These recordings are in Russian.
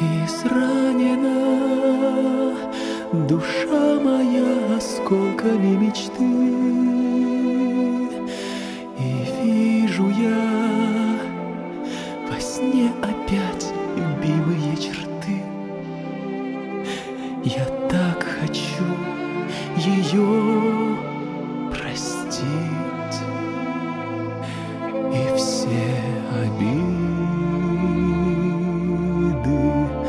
Изранена душа моя осколками мечты, и вижу я во сне опять любимые черты. Я так хочу ее простить и все обиды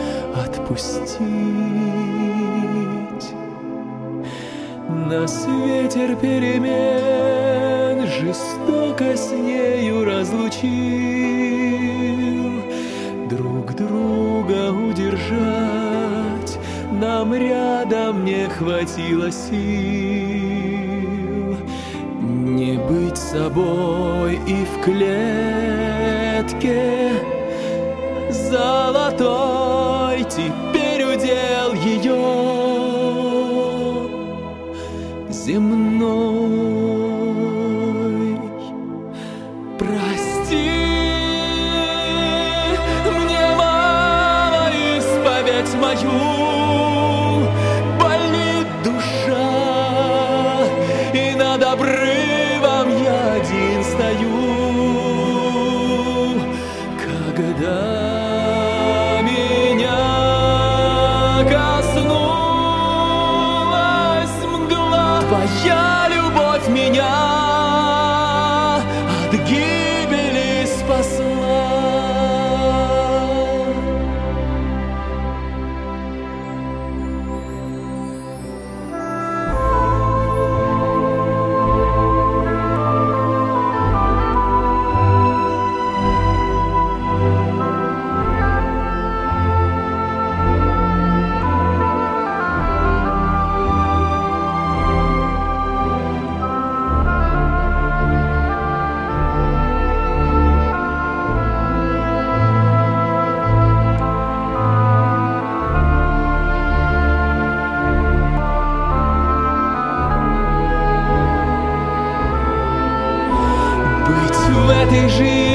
отпустить. Нас ветер перемен жестоко с нею разлучил. Друг друга удержать нам рядом не хватило сил. Не быть собой и в клетке золотой теперь удел ее земной. Прости, мне мало исповедь мою, болит душа, и над обрывом я один стою. Когда меня коснулась мгла, твоя любовь меня от гибели спасла. В этой жизни